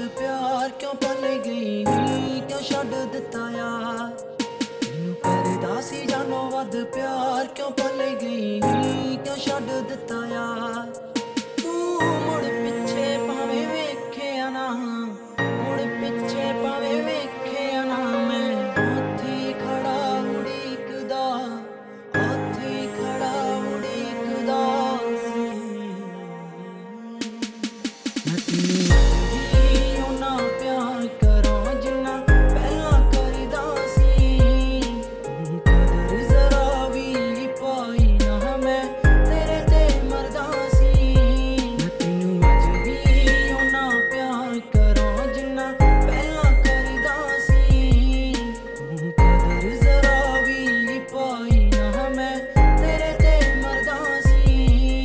प्यार क्यों भुल गई नी, क्यों छड्ड दिता यार। मैनू करदा सी जानो वध प्यार क्यों भुल गई नी, क्यों छड्ड दिता यार। तू मुड़ पिछे भावें वेखिया ना, मुड़ पिछे भावें वेखिया ना, मैं उत्थे ही खड़ा उड़ीकदा, उत्थे ही खड़ा उड़ीकदा सी। मैं तैनूं भी उन्ना प्यार करां जिन्ना पहलां करदा सी। तूं कदर जरा भी पाई ना, मैं तेरे ते मरदा सी। मैं तैनूं अज भी उन्ना प्यार करां जिन्ना पहलां करदा सी। तूं कदर जरा भी पाई ना, मैं तेरे ते मरदा सी।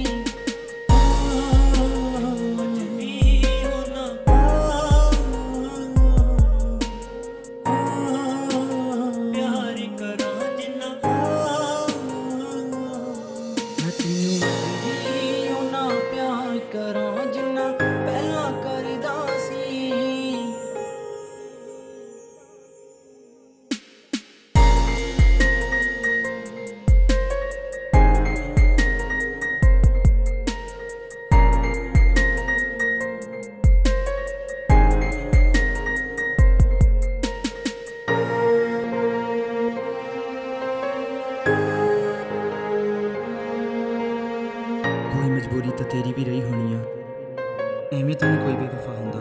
ਕਰਾਂ ਜਿੰਨਾ ਪਹਿਲਾਂ ਕਰਦਾ ਸੀ। कोई मजबूरी तो तेरी भी रही होनी आ, एवें तो नहीं कोई बेवफा हुंदा।